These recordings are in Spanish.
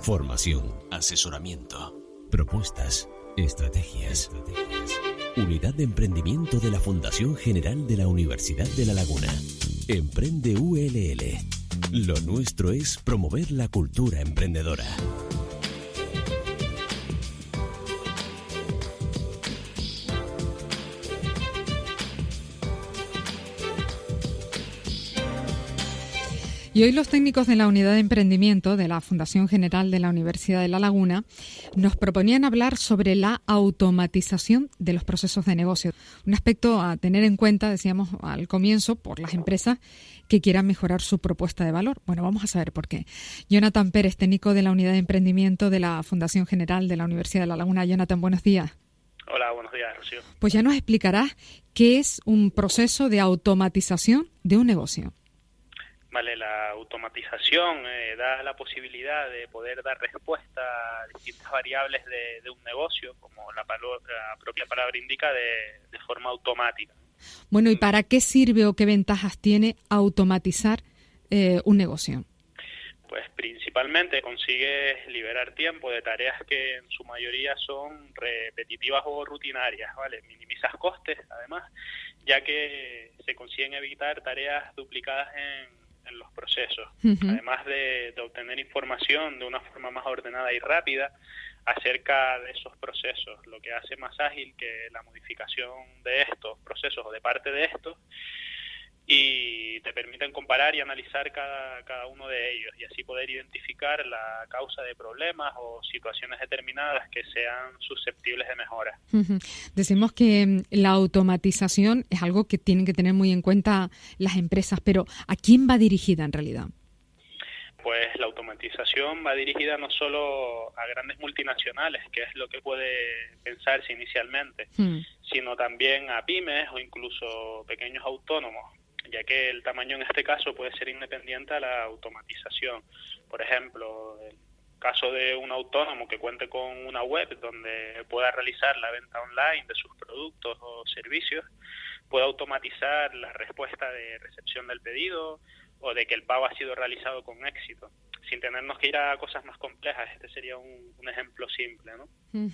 Formación, asesoramiento, propuestas, estrategias. Unidad de Emprendimiento de la Fundación General de la Universidad de La Laguna. Emprende ULL. Lo nuestro es promover la cultura emprendedora. Y hoy los técnicos de la Unidad de Emprendimiento de la Fundación General de la Universidad de La Laguna nos proponían hablar sobre la automatización de los procesos de negocio. Un aspecto a tener en cuenta, decíamos al comienzo, por las empresas que quieran mejorar su propuesta de valor. Bueno, vamos a saber por qué. Jonathan Pérez, técnico de la Unidad de Emprendimiento de la Fundación General de la Universidad de La Laguna. Jonathan, buenos días. Hola, buenos días, Rocío. Pues ya nos explicarás qué es un proceso de automatización de un negocio. Vale, la automatización da la posibilidad de poder dar respuesta a distintas variables de un negocio, como la propia palabra indica, de forma automática. Bueno, ¿y para qué sirve o qué ventajas tiene automatizar un negocio? Pues principalmente consigues liberar tiempo de tareas que en su mayoría son repetitivas o rutinarias, ¿vale? Minimizas costes, además, ya que se consiguen evitar tareas duplicadas en los procesos, además de obtener información de una forma más ordenada y rápida acerca de esos procesos, lo que hace más ágil que la modificación de estos procesos o de parte de estos, y te permiten comparar y analizar cada uno de ellos y así poder identificar la causa de problemas o situaciones determinadas que sean susceptibles de mejora. Decimos que la automatización es algo que tienen que tener muy en cuenta las empresas, pero ¿a quién va dirigida en realidad? Pues la automatización va dirigida no solo a grandes multinacionales, que es lo que puede pensarse inicialmente, sino también a pymes o incluso pequeños autónomos, ya que el tamaño en este caso puede ser independiente a la automatización. Por ejemplo, el caso de un autónomo que cuente con una web donde pueda realizar la venta online de sus productos o servicios, puede automatizar la respuesta de recepción del pedido o de que el pago ha sido realizado con éxito, sin tenernos que ir a cosas más complejas. Este sería un ejemplo simple, ¿no?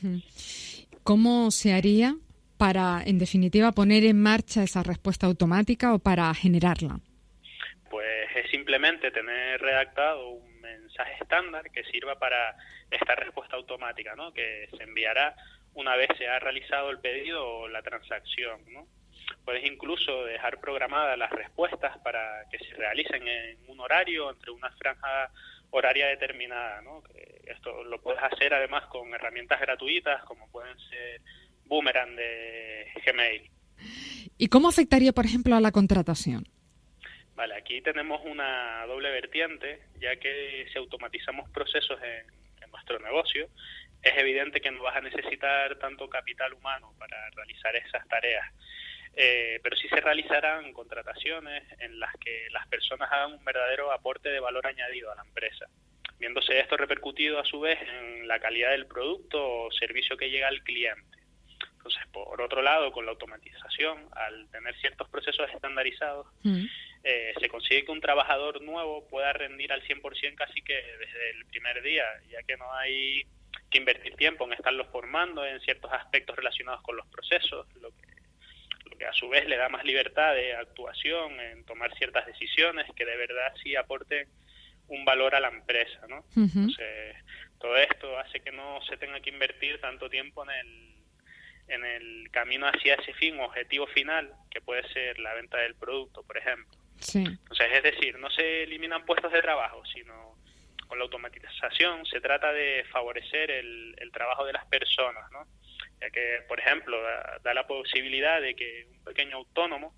¿Cómo se haría para, en definitiva, poner en marcha esa respuesta automática o para generarla? Pues es simplemente tener redactado un mensaje estándar que sirva para esta respuesta automática, ¿no? Que se enviará una vez se ha realizado el pedido o la transacción, ¿no? Puedes incluso dejar programadas las respuestas para que se realicen en un horario, entre una franja horaria determinada, ¿no? Que esto lo puedes hacer además con herramientas gratuitas como pueden ser Boomerang de Gmail. ¿Y cómo afectaría, por ejemplo, a la contratación? Vale, aquí tenemos una doble vertiente, ya que si automatizamos procesos en nuestro negocio, es evidente que no vas a necesitar tanto capital humano para realizar esas tareas. Pero sí se realizarán contrataciones en las que las personas hagan un verdadero aporte de valor añadido a la empresa, viéndose esto repercutido a su vez en la calidad del producto o servicio que llega al cliente. Entonces, por otro lado, con la automatización, al tener ciertos procesos estandarizados, se consigue que un trabajador nuevo pueda rendir al 100% casi que desde el primer día, ya que no hay que invertir tiempo en estarlos formando en ciertos aspectos relacionados con los procesos, lo que a su vez le da más libertad de actuación en tomar ciertas decisiones que de verdad sí aporten un valor a la empresa, ¿no? Entonces, todo esto hace que no se tenga que invertir tanto tiempo en el camino hacia ese fin o objetivo final, que puede ser la venta del producto, por ejemplo. Sí. Entonces, es decir, no se eliminan puestos de trabajo, sino con la automatización se trata de favorecer el trabajo de las personas, ¿no? Ya que, por ejemplo, da la posibilidad de que un pequeño autónomo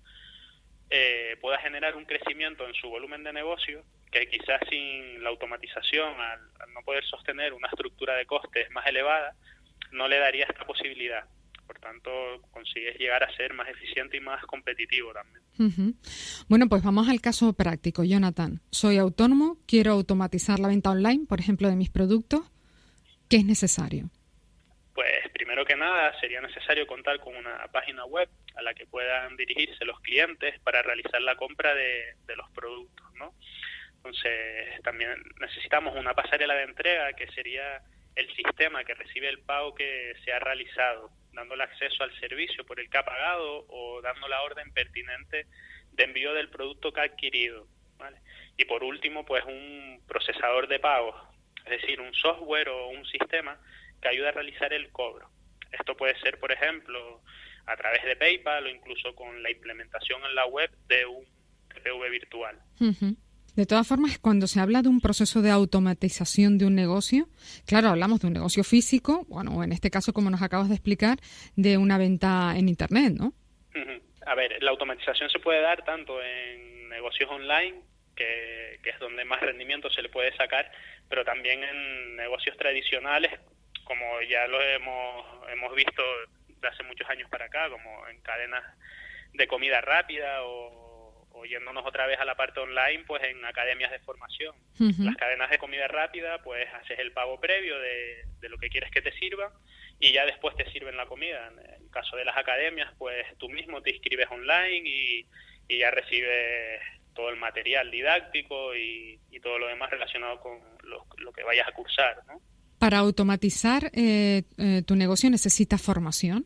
pueda generar un crecimiento en su volumen de negocio que quizás sin la automatización, al no poder sostener una estructura de costes más elevada, no le daría esta posibilidad. Por tanto, consigues llegar a ser más eficiente y más competitivo también. Bueno, pues vamos al caso práctico. Jonathan, soy autónomo, quiero automatizar la venta online, por ejemplo, de mis productos. ¿Qué es necesario? Pues primero que nada sería necesario contar con una página web a la que puedan dirigirse los clientes para realizar la compra de los productos, ¿no? Entonces también necesitamos una pasarela de entrega, que sería el sistema que recibe el pago que se ha realizado, dándole acceso al servicio por el que ha pagado o dando la orden pertinente de envío del producto que ha adquirido, ¿vale? Y por último, pues un procesador de pagos, es decir, un software o un sistema que ayuda a realizar el cobro. Esto puede ser, por ejemplo, a través de PayPal o incluso con la implementación en la web de un TPV virtual. Uh-huh. De todas formas, cuando se habla de un proceso de automatización de un negocio, claro, hablamos de un negocio físico, bueno, en este caso, como nos acabas de explicar, de una venta en Internet, ¿no? A ver, la automatización se puede dar tanto en negocios online, que es donde más rendimiento se le puede sacar, pero también en negocios tradicionales, como ya lo hemos visto de hace muchos años para acá, como en cadenas de comida rápida o yéndonos otra vez a la parte online, pues en academias de formación. Uh-huh. Las cadenas de comida rápida, pues haces el pago previo de lo que quieres que te sirva y ya después te sirven la comida. En el caso de las academias, pues tú mismo te inscribes online y ya recibes todo el material didáctico y todo lo demás relacionado con lo que vayas a cursar, ¿no? ¿Para automatizar tu negocio necesitas formación?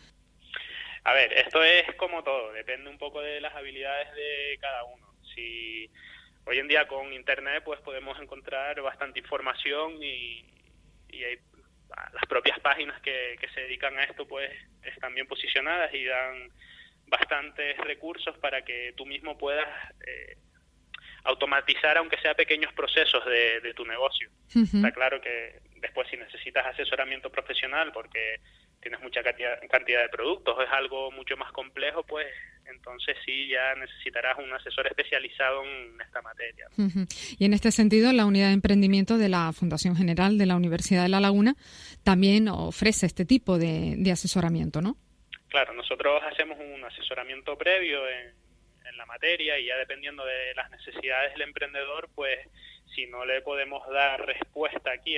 A ver, esto es como todo, depende un poco de las habilidades de cada uno. Si hoy en día con Internet pues podemos encontrar bastante información y hay, las propias páginas que se dedican a esto pues están bien posicionadas y dan bastantes recursos para que tú mismo puedas automatizar, aunque sea pequeños procesos de tu negocio. Uh-huh. Está claro que después si necesitas asesoramiento profesional porque tienes mucha cantidad de productos, es algo mucho más complejo, pues entonces sí ya necesitarás un asesor especializado en esta materia. Uh-huh. Y en este sentido, la unidad de emprendimiento de la Fundación General de la Universidad de La Laguna también ofrece este tipo de asesoramiento, ¿no? Claro, nosotros hacemos un asesoramiento previo en la materia y ya dependiendo de las necesidades del emprendedor, pues si no le podemos dar respuesta aquí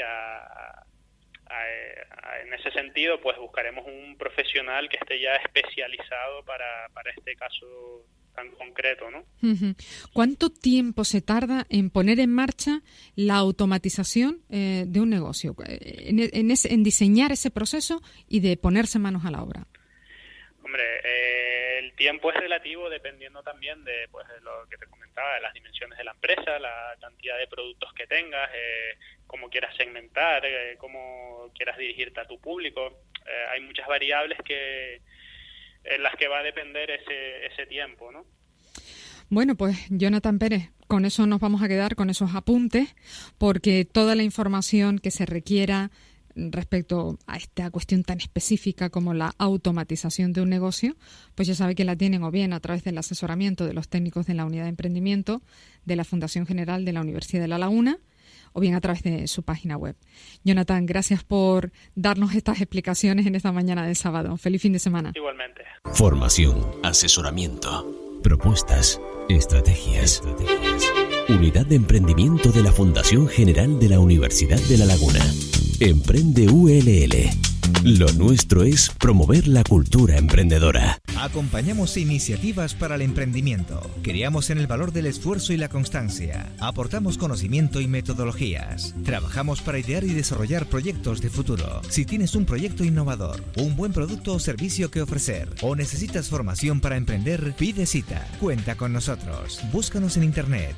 en ese sentido, pues buscaremos un profesional que esté ya especializado para este caso tan concreto, ¿no? Uh-huh. ¿Cuánto tiempo se tarda en poner en marcha la automatización de un negocio? En diseñar ese proceso y de ponerse manos a la obra. Hombre, el tiempo es relativo dependiendo también de lo que te comentaba, de las dimensiones de la empresa, la cantidad de productos que tengas, cómo quieras segmentar, cómo quieras dirigirte a tu público. Hay muchas variables en las que va a depender ese tiempo, ¿no? Bueno, pues Jonathan Pérez, con eso nos vamos a quedar, con esos apuntes, porque toda la información que se requiera respecto a esta cuestión tan específica como la automatización de un negocio, pues ya sabe que la tienen o bien a través del asesoramiento de los técnicos de la unidad de emprendimiento de la Fundación General de la Universidad de La Laguna o bien a través de su página web. Jonathan, gracias por darnos estas explicaciones en esta mañana de sábado. Feliz fin de semana. Igualmente. Formación, asesoramiento, propuestas, estrategias. Unidad de emprendimiento de la Fundación General de la Universidad de La Laguna. Emprende ULL. Lo nuestro es promover la cultura emprendedora. Acompañamos iniciativas para el emprendimiento. Creamos en el valor del esfuerzo y la constancia. Aportamos conocimiento y metodologías. Trabajamos para idear y desarrollar proyectos de futuro. Si tienes un proyecto innovador, un buen producto o servicio que ofrecer o necesitas formación para emprender, pide cita. Cuenta con nosotros. Búscanos en internet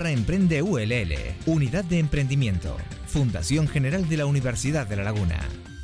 fg.ull.es/emprendeull. Unidad de emprendimiento. Fundación General de la Universidad de La Laguna.